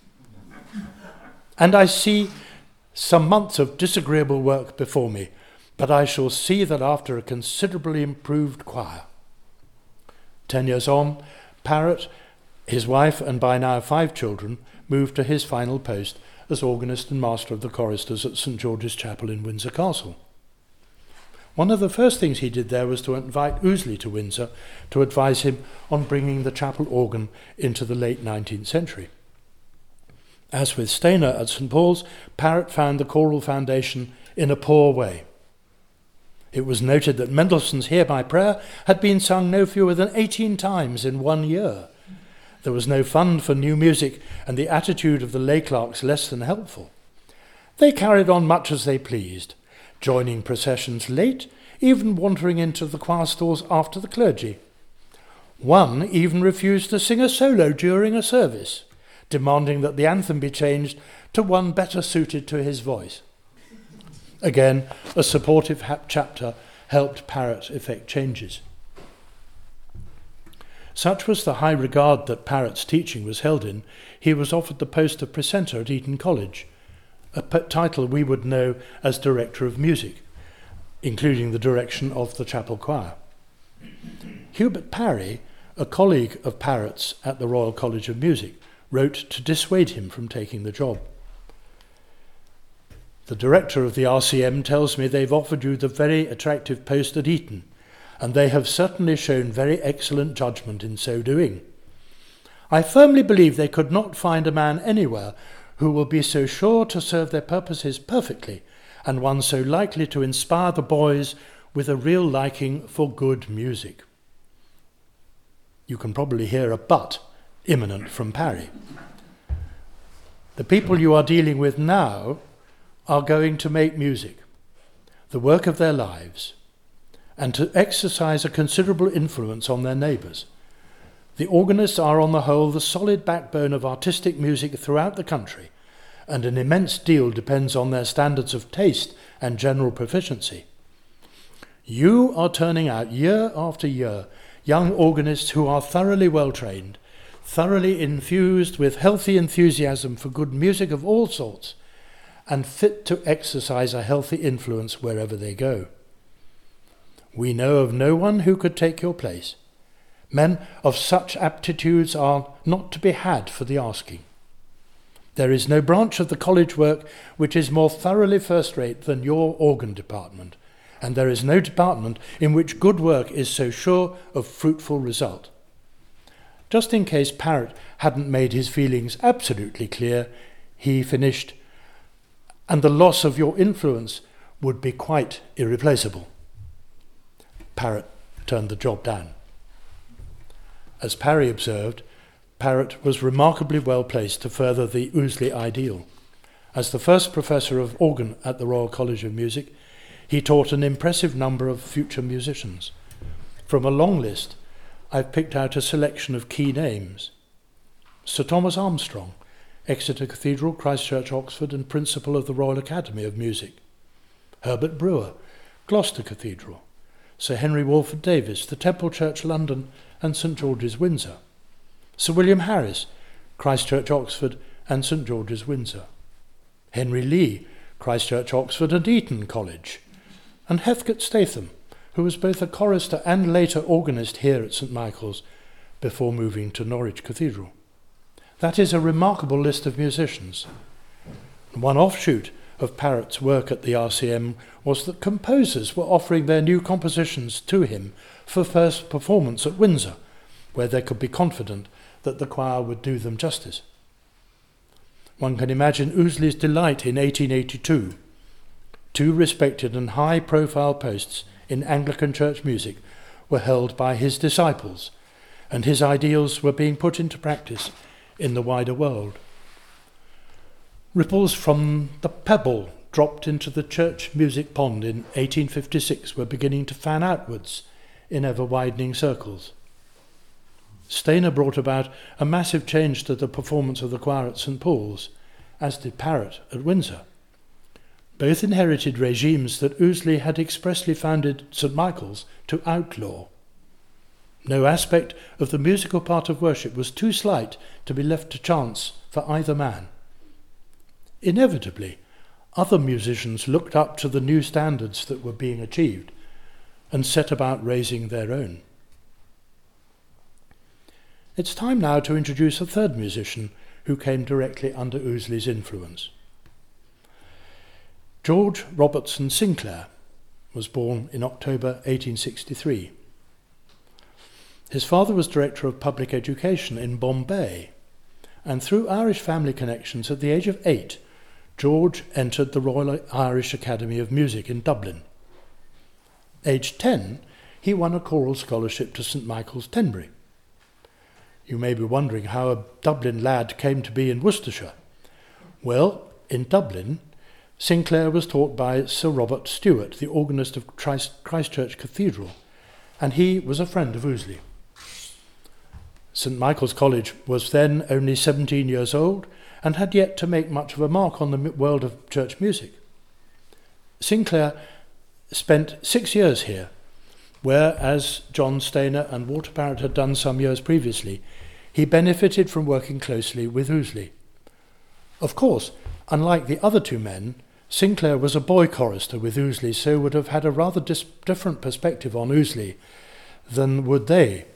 And I see some months of disagreeable work before me, but I shall see that after a considerably improved choir." 10 years on, Parrott His wife and by now 5 children moved to his final post as organist and master of the choristers at St George's Chapel in Windsor Castle. One of the first things he did there was to invite Ouseley to Windsor to advise him on bringing the chapel organ into the late 19th century. As with Stainer at St Paul's, Parrott found the choral foundation in a poor way. It was noted that Mendelssohn's Hear My Prayer had been sung no fewer than 18 times in 1 year. There was no fund for new music, and the attitude of the lay clerks less than helpful. They carried on much as they pleased, joining processions late, even wandering into the choir stalls after the clergy. One even refused to sing a solo during a service, demanding that the anthem be changed to one better suited to his voice. Again, a supportive chapter helped Parrott effect changes. Such was the high regard that Parrott's teaching was held in, he was offered the post of precentor at Eton College, a title we would know as Director of Music, including the direction of the chapel choir. Hubert Parry, a colleague of Parrott's at the Royal College of Music, wrote to dissuade him from taking the job. The director of the RCM tells me they've offered you the very attractive post at Eton, and they have certainly shown very excellent judgment in so doing. I firmly believe they could not find a man anywhere who will be so sure to serve their purposes perfectly, and one so likely to inspire the boys with a real liking for good music. You can probably hear a but imminent from Parry. The people you are dealing with now are going to make music, the work of their lives, and to exercise a considerable influence on their neighbours. The organists are on the whole the solid backbone of artistic music throughout the country, and an immense deal depends on their standards of taste and general proficiency. You are turning out year after year young organists who are thoroughly well trained, thoroughly infused with healthy enthusiasm for good music of all sorts, and fit to exercise a healthy influence wherever they go. We know of no one who could take your place. Men of such aptitudes are not to be had for the asking. There is no branch of the college work which is more thoroughly first-rate than your organ department, and there is no department in which good work is so sure of fruitful result. Just in case Parrott hadn't made his feelings absolutely clear, he finished, and the loss of your influence would be quite irreplaceable. Parrott turned the job down. As Parry observed, Parrott was remarkably well placed to further the Ouseley ideal. As the first professor of organ at the Royal College of Music, he taught an impressive number of future musicians. From a long list, I've picked out a selection of key names. Sir Thomas Armstrong, Exeter Cathedral, Christ Church, Oxford, and Principal of the Royal Academy of Music. Herbert Brewer, Gloucester Cathedral. Sir Henry Walford Davis, the Temple Church, London, and St George's, Windsor. Sir William Harris, Christ Church, Oxford, and St George's, Windsor. Henry Lee, Christ Church, Oxford, and Eton College. And Heathcote Statham, who was both a chorister and later organist here at St Michael's before moving to Norwich Cathedral. That is a remarkable list of musicians. One offshoot of Parrott's work at the RCM was that composers were offering their new compositions to him for first performance at Windsor, where they could be confident that the choir would do them justice. One can imagine Ouseley's delight in 1882. 2 respected and high-profile posts in Anglican church music were held by his disciples, and his ideals were being put into practice in the wider world. Ripples from the pebble dropped into the church music pond in 1856 were beginning to fan outwards in ever-widening circles. Stainer brought about a massive change to the performance of the choir at St Paul's, as did Parrott at Windsor. Both inherited regimes that Ouseley had expressly founded St Michael's to outlaw. No aspect of the musical part of worship was too slight to be left to chance for either man. Inevitably, other musicians looked up to the new standards that were being achieved and set about raising their own. It's time now to introduce a third musician who came directly under Ousley's influence. George Robertson Sinclair was born in October 1863. His father was Director of Public Education in Bombay, and through Irish family connections at the age of 8, George entered the Royal Irish Academy of Music in Dublin. Aged 10, he won a choral scholarship to St Michael's, Tenbury. You may be wondering how a Dublin lad came to be in Worcestershire. Well, in Dublin, Sinclair was taught by Sir Robert Stewart, the organist of Christchurch Cathedral, and he was a friend of Ousley. St Michael's College was then only 17 years old and had yet to make much of a mark on the world of church music. Sinclair spent 6 years here, where, as John Stainer and Walter Barrett had done some years previously, he benefited from working closely with Ousley. Of course, unlike the other two men, Sinclair was a boy chorister with Ousley, so would have had a rather different perspective on Ousley than would they.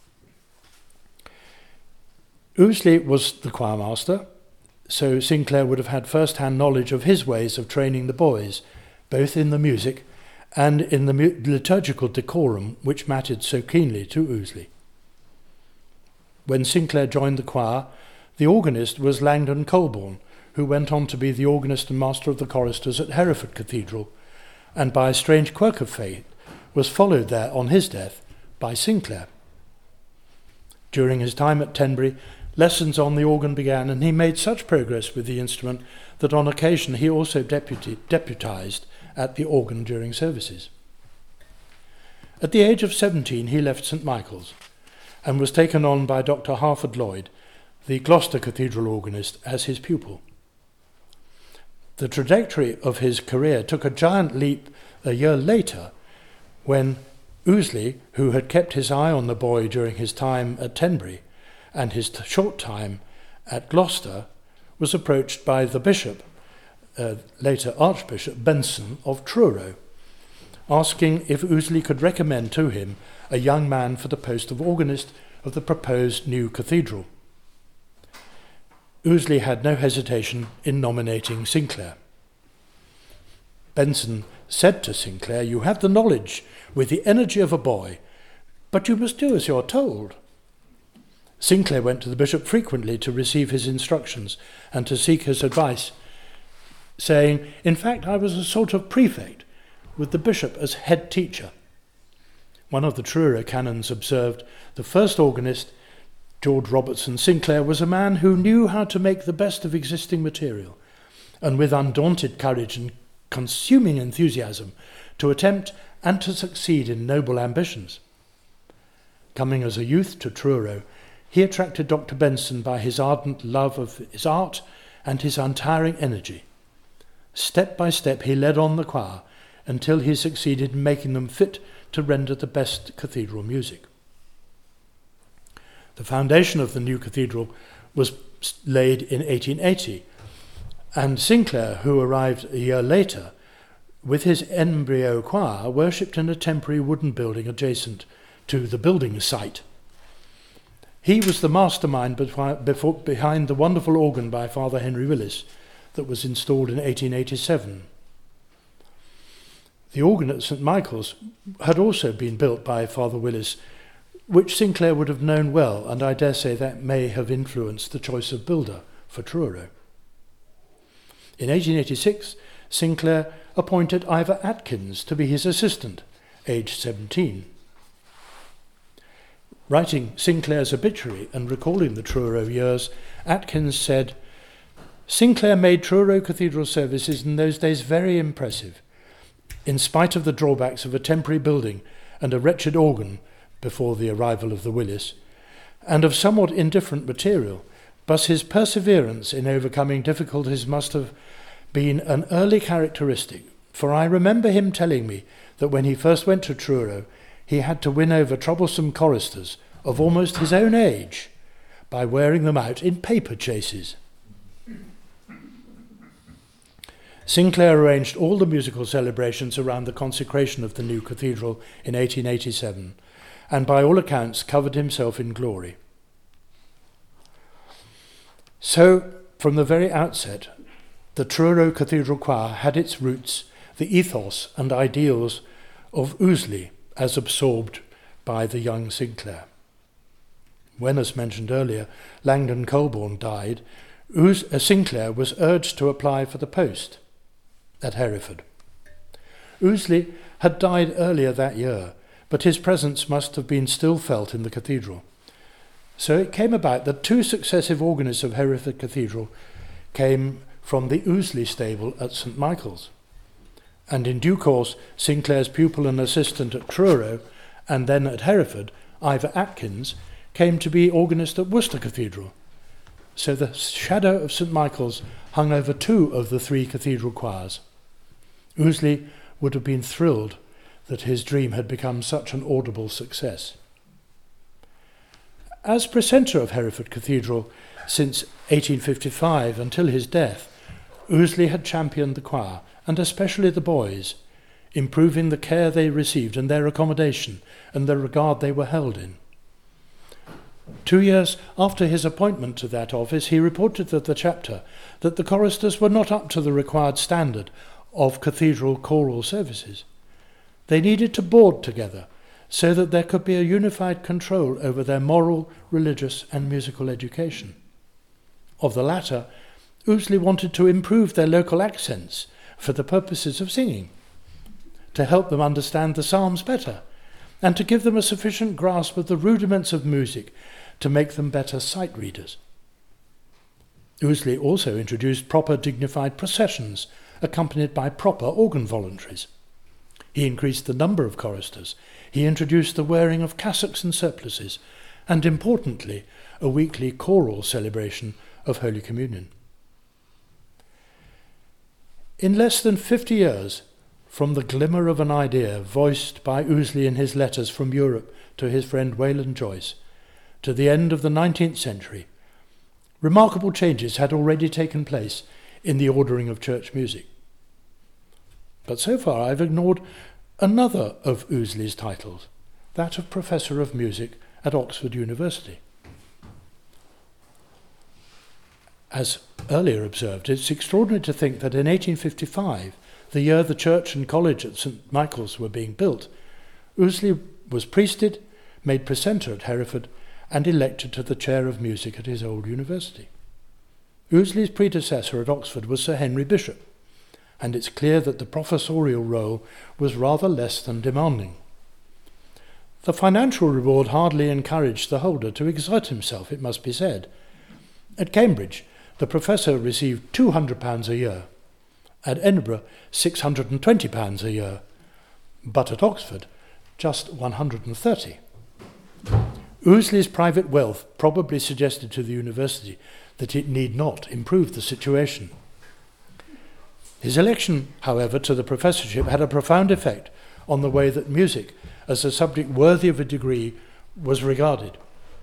Ousley was the choirmaster, so Sinclair would have had first-hand knowledge of his ways of training the boys, both in the music and in the liturgical decorum which mattered so keenly to Ousley. When Sinclair joined the choir, the organist was Langdon Colborne, who went on to be the organist and master of the choristers at Hereford Cathedral, and by a strange quirk of fate was followed there on his death by Sinclair. During his time at Tenbury, lessons on the organ began, and he made such progress with the instrument that on occasion he also deputized at the organ during services. At the age of 17 he left St Michael's and was taken on by Dr. Harford Lloyd, the Gloucester Cathedral organist, as his pupil. The trajectory of his career took a giant leap a year later when Ousley, who had kept his eye on the boy during his time at Tenbury and his short time at Gloucester, was approached by the bishop, later Archbishop Benson of Truro, asking if Ousley could recommend to him a young man for the post of organist of the proposed new cathedral. Ousley had no hesitation in nominating Sinclair. Benson said to Sinclair, "You have the knowledge with the energy of a boy, but you must do as you're told." Sinclair went to the bishop frequently to receive his instructions and to seek his advice, saying, "In fact, I was a sort of prefect, with the bishop as head teacher." One of the Truro canons observed, "The first organist, George Robertson Sinclair, was a man who knew how to make the best of existing material, and with undaunted courage and consuming enthusiasm to attempt and to succeed in noble ambitions." Coming as a youth to Truro, he attracted Dr. Benson by his ardent love of his art and his untiring energy. Step by step he led on the choir until he succeeded in making them fit to render the best cathedral music. The foundation of the new cathedral was laid in 1880, and Sinclair, who arrived a year later, with his embryo choir, worshipped in a temporary wooden building adjacent to the building site. He was the mastermind behind the wonderful organ by Father Henry Willis that was installed in 1887. The organ at St Michael's had also been built by Father Willis, which Sinclair would have known well, and I dare say that may have influenced the choice of builder for Truro. In 1886, Sinclair appointed Ivor Atkins to be his assistant, aged 17. Writing Sinclair's obituary and recalling the Truro years, Atkins said, "Sinclair made Truro Cathedral services in those days very impressive, in spite of the drawbacks of a temporary building and a wretched organ before the arrival of the Willis, and of somewhat indifferent material, but his perseverance in overcoming difficulties must have been an early characteristic, for I remember him telling me that when he first went to Truro, he had to win over troublesome choristers of almost his own age by wearing them out in paper chases." Sinclair arranged all the musical celebrations around the consecration of the new cathedral in 1887, and by all accounts covered himself in glory. So, from the very outset, the Truro Cathedral Choir had its roots, the ethos and ideals of Ouseley as absorbed by the young Sinclair. When, as mentioned earlier, Langdon Colborne died, Sinclair was urged to apply for the post at Hereford. Ouseley had died earlier that year, but his presence must have been still felt in the cathedral. So it came about that two successive organists of Hereford Cathedral came from the Ouseley stable at St. Michael's. And in due course, Sinclair's pupil and assistant at Truro, and then at Hereford, Ivor Atkins, came to be organist at Worcester Cathedral. So the shadow of St. Michael's hung over two of the three cathedral choirs. Ouseley would have been thrilled that his dream had become such an audible success. As precentor of Hereford Cathedral since 1855 until his death, Ouseley had championed the choir, and especially the boys, improving the care they received and their accommodation and the regard they were held in. 2 years after his appointment to that office, he reported to the chapter that the choristers were not up to the required standard of cathedral choral services. They needed to board together so that there could be a unified control over their moral, religious and musical education. Of the latter, Ouseley wanted to improve their local accents for the purposes of singing, to help them understand the psalms better, and to give them a sufficient grasp of the rudiments of music to make them better sight readers. Ouseley also introduced proper dignified processions accompanied by proper organ voluntaries. He increased the number of choristers. He introduced the wearing of cassocks and surplices, and importantly, a weekly choral celebration of Holy Communion. In less than 50 years, from the glimmer of an idea voiced by Ouseley in his letters from Europe to his friend Wayland Joyce, to the end of the 19th century, remarkable changes had already taken place in the ordering of church music. But so far I've ignored another of Ouseley's titles, that of Professor of Music at Oxford University. As earlier observed, it's extraordinary to think that in 1855, the year the church and college at St. Michael's were being built, Ouseley was priested, made precentor at Hereford, and elected to the chair of music at his old university. Ouseley's predecessor at Oxford was Sir Henry Bishop, and it's clear that the professorial role was rather less than demanding. The financial reward hardly encouraged the holder to exert himself, it must be said. At Cambridge, the professor received £200 a year, at Edinburgh £620 a year, but at Oxford just £130. Ouseley's private wealth probably suggested to the university that it need not improve the situation. His election, however, to the professorship had a profound effect on the way that music, as a subject worthy of a degree, was regarded.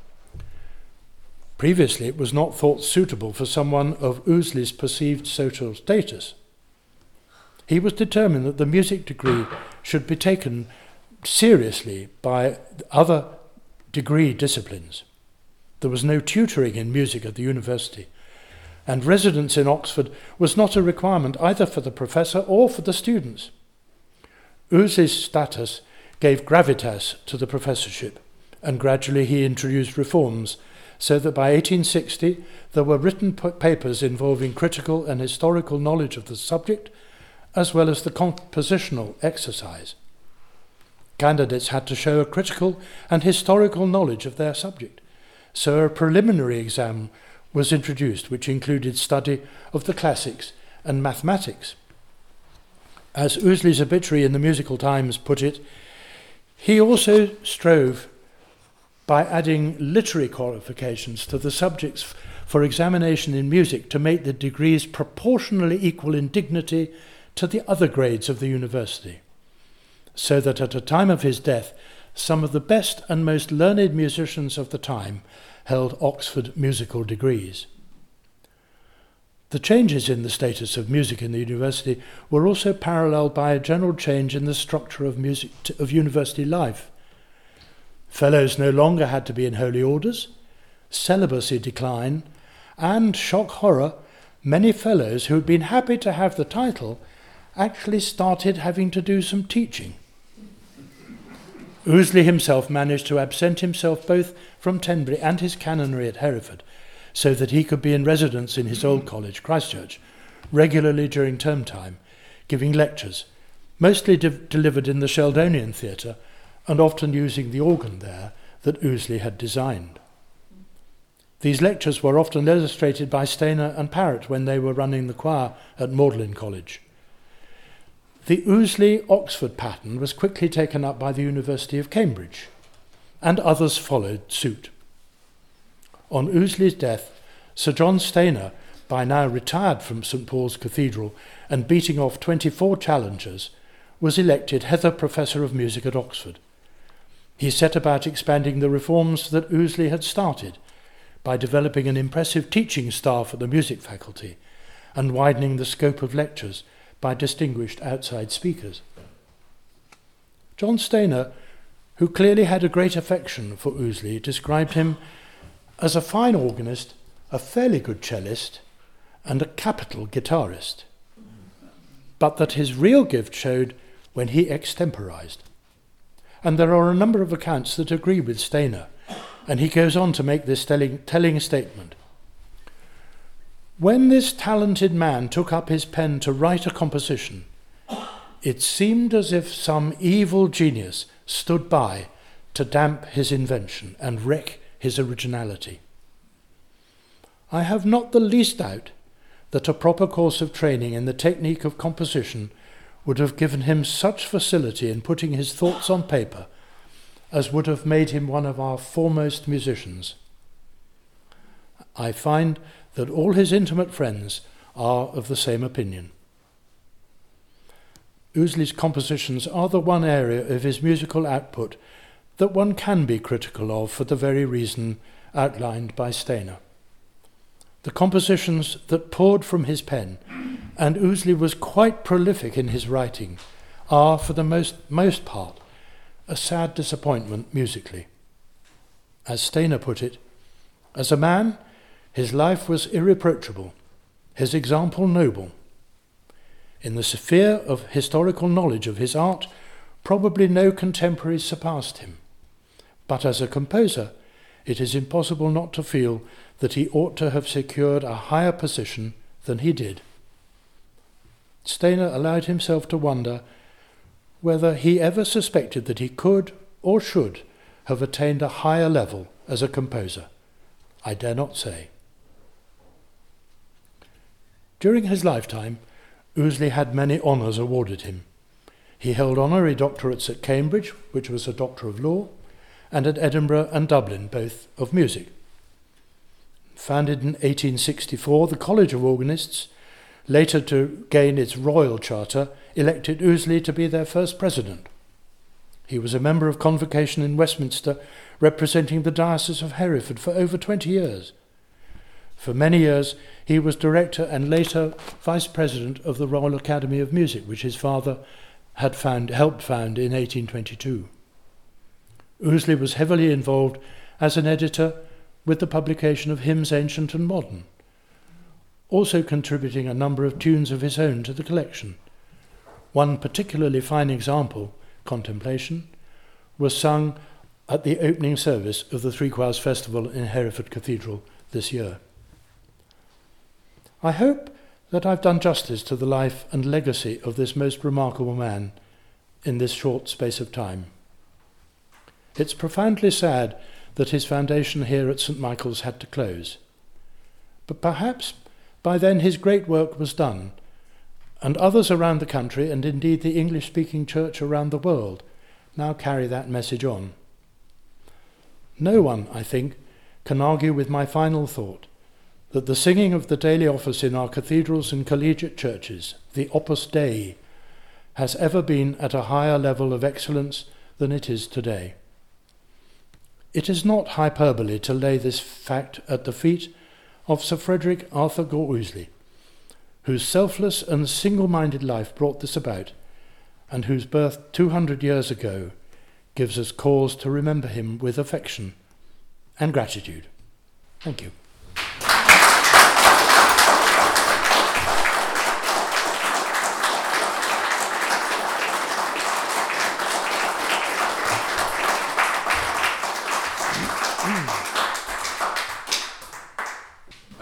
Previously, it was not thought suitable for someone of Ouseley's perceived social status. He was determined that the music degree should be taken seriously by other degree disciplines. There was no tutoring in music at the university, and residence in Oxford was not a requirement either for the professor or for the students. Ouseley's status gave gravitas to the professorship, and gradually he introduced reforms, so that by 1860 there were written papers involving critical and historical knowledge of the subject, as well as the compositional exercise. Candidates had to show a critical and historical knowledge of their subject, so a preliminary exam was introduced, which included study of the classics and mathematics. As Ouseley's obituary in the Musical Times put it, he also strove by adding literary qualifications to the subjects for examination in music to make the degrees proportionally equal in dignity to the other grades of the university, so that at the time of his death, some of the best and most learned musicians of the time held Oxford musical degrees. The changes in the status of music in the university were also paralleled by a general change in the structure of university life. Fellows no longer had to be in holy orders, celibacy declined, and, shock horror, many fellows who had been happy to have the title actually started having to do some teaching. Ouseley himself managed to absent himself both from Tenbury and his canonry at Hereford, so that he could be in residence in his old college, Christchurch, regularly during term time, giving lectures, mostly delivered in the Sheldonian Theatre, and often using the organ there that Ouseley had designed. These lectures were often illustrated by Stainer and Parrott when they were running the choir at Magdalen College. The Ouseley-Oxford pattern was quickly taken up by the University of Cambridge, and others followed suit. On Ouseley's death, Sir John Stainer, by now retired from St Paul's Cathedral and beating off 24 challengers, was elected Heather Professor of Music at Oxford. He set about expanding the reforms that Ouseley had started by developing an impressive teaching staff at the music faculty and widening the scope of lectures by distinguished outside speakers. John Stainer, who clearly had a great affection for Ouseley, described him as a fine organist, a fairly good cellist, and a capital guitarist, but that his real gift showed when he extemporized. And there are a number of accounts that agree with Stainer, and he goes on to make this telling statement. When this talented man took up his pen to write a composition, it seemed as if some evil genius stood by to damp his invention and wreck his originality. I have not the least doubt that a proper course of training in the technique of composition would have given him such facility in putting his thoughts on paper as would have made him one of our foremost musicians. I find that all his intimate friends are of the same opinion. Ouseley's compositions are the one area of his musical output that one can be critical of for the very reason outlined by Stainer. The compositions that poured from his pen, and Ouseley was quite prolific in his writing, are, for the most part, a sad disappointment musically. As Stainer put it, as a man, his life was irreproachable, his example noble. In the sphere of historical knowledge of his art, probably no contemporary surpassed him. But as a composer, it is impossible not to feel that he ought to have secured a higher position than he did. Stainer allowed himself to wonder whether he ever suspected that he could or should have attained a higher level as a composer. I dare not say. During his lifetime, Ouseley had many honours awarded him. He held honorary doctorates at Cambridge, which was a Doctor of Law, and at Edinburgh and Dublin, both of music. Founded in 1864, the College of Organists, later to gain its royal charter, elected Ouseley to be their first president. He was a member of Convocation in Westminster, representing the Diocese of Hereford for over 20 years. For many years, he was director and later vice president of the Royal Academy of Music, which his father had helped found in 1822. Ouseley was heavily involved as an editor with the publication of Hymns Ancient and Modern, also contributing a number of tunes of his own to the collection. One particularly fine example, Contemplation, was sung at the opening service of the Three Choirs Festival in Hereford Cathedral this year. I hope that I've done justice to the life and legacy of this most remarkable man in this short space of time. It's profoundly sad that his foundation here at St Michael's had to close. But perhaps by then his great work was done, and others around the country, and indeed the English-speaking church around the world, now carry that message on. No one, I think, can argue with my final thought that the singing of the daily office in our cathedrals and collegiate churches, the Opus Dei, has ever been at a higher level of excellence than it is today. It is not hyperbole to lay this fact at the feet of Sir Frederick Arthur Gore Ouseley, whose selfless and single-minded life brought this about, and whose birth 200 years ago gives us cause to remember him with affection and gratitude. Thank you.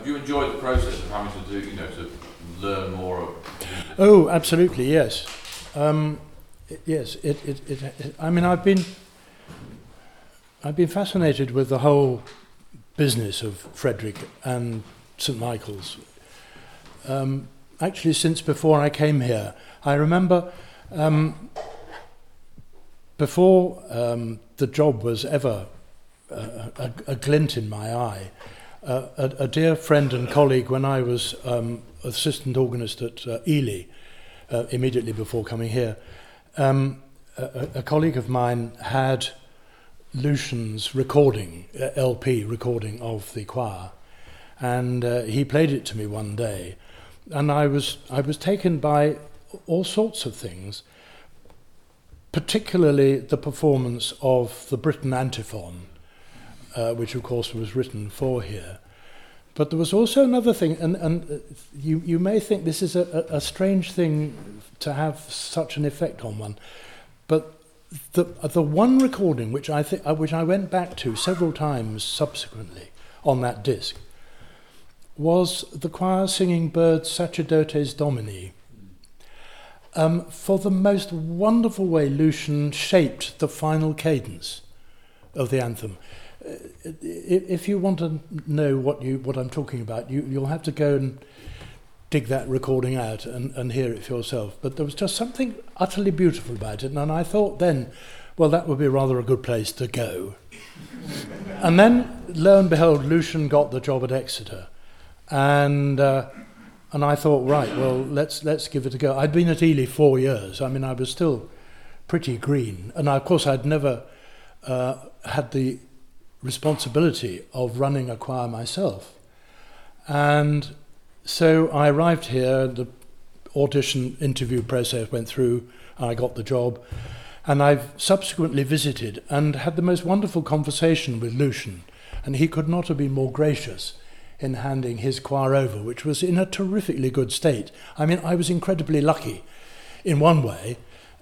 Do you enjoy the process of having to do, to learn more of? Oh, absolutely, yes. Yes, I mean, I've been fascinated with the whole business of Frederick and St Michael's. Actually, since before I came here, I remember before the job was ever a glint in my eye, a dear friend and colleague when I was assistant organist at Ely, immediately before coming here, a colleague of mine had Lucian's recording, LP recording of the choir, and he played it to me one day, and I was taken by all sorts of things, particularly the performance of the Britain Antiphon, which of course was written for here. But there was also another thing, and you may think this is a strange thing to have such an effect on one, but the one recording which I went back to several times subsequently on that disc was the choir singing Bird's Sacerdotes Domini. For the most wonderful way Lucian shaped the final cadence of the anthem. If you want to know what I'm talking about, you'll have to go and dig that recording out and hear it for yourself. But there was just something utterly beautiful about it, and I thought then, well, that would be rather a good place to go. And then, lo and behold, Lucian got the job at Exeter, and I thought, right, well, let's give it a go. I'd been at Ely 4 years. I mean, I was still pretty green, and of course, I'd never had the responsibility of running a choir myself. And so I arrived here, the audition interview process went through, and I got the job. And I've subsequently visited and had the most wonderful conversation with Lucian, and he could not have been more gracious in handing his choir over, which was in a terrifically good state. I mean, I was incredibly lucky in one way.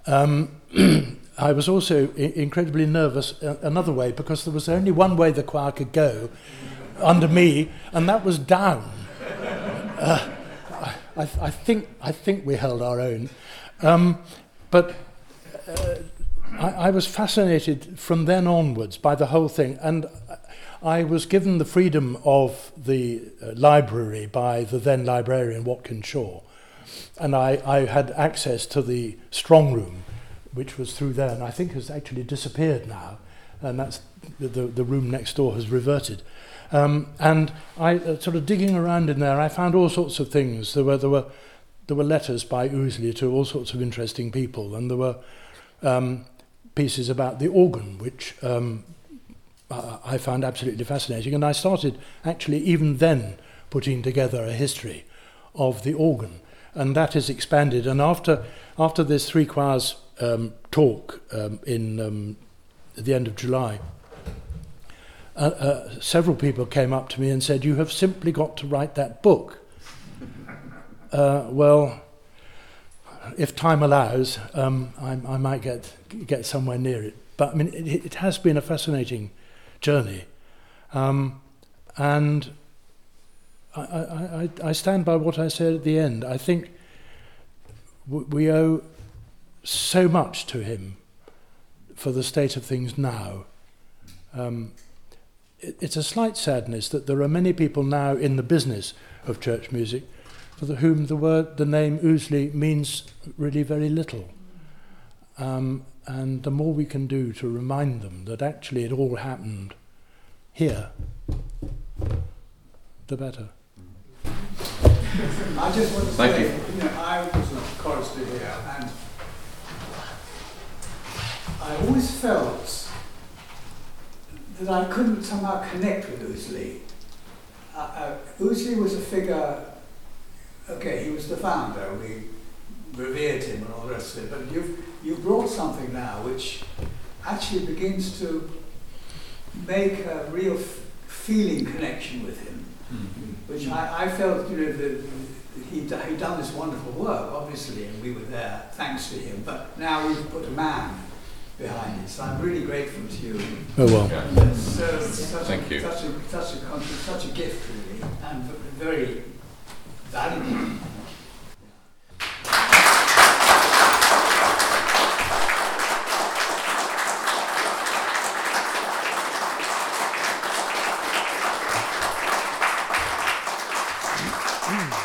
I was also incredibly nervous another way, because there was only one way the choir could go under me, and that was down. I think we held our own, but I was fascinated from then onwards by the whole thing, and I was given the freedom of the library by the then librarian Watkins Shaw, and I had access to the strong room, which was through there, and I think has actually disappeared now, and that's the room next door has reverted. And I sort of digging around in there, I found all sorts of things. There were letters by Ouseley to all sorts of interesting people, and there were pieces about the organ, which I found absolutely fascinating. And I started actually even then putting together a history of the organ, and that is expanded. And after this three choirs talk in at the end of July, several people came up to me and said, "You have simply got to write that book." Well, if time allows, I might get somewhere near it. But I mean, it has been a fascinating journey, and I stand by what I said at the end. I think we owe so much to him for the state of things now. It's a slight sadness that there are many people now in the business of church music for whom the name Ouseley means really very little. And the more we can do to remind them that actually it all happened here, the better. I just want to Thank say, you. I was a chorister here, and I always felt that I couldn't somehow connect with Ouseley. Ouseley was a figure, okay, he was the founder, we revered him and all the rest of it, but you've brought something now which actually begins to make a real feeling connection with him, which I felt, that he'd done this wonderful work, obviously, and we were there thanks to him, but now you've put a man behind it. So I'm really grateful to you. Oh well. Yeah. That's such Thank you. such a gift, really, and very valuable. Mm.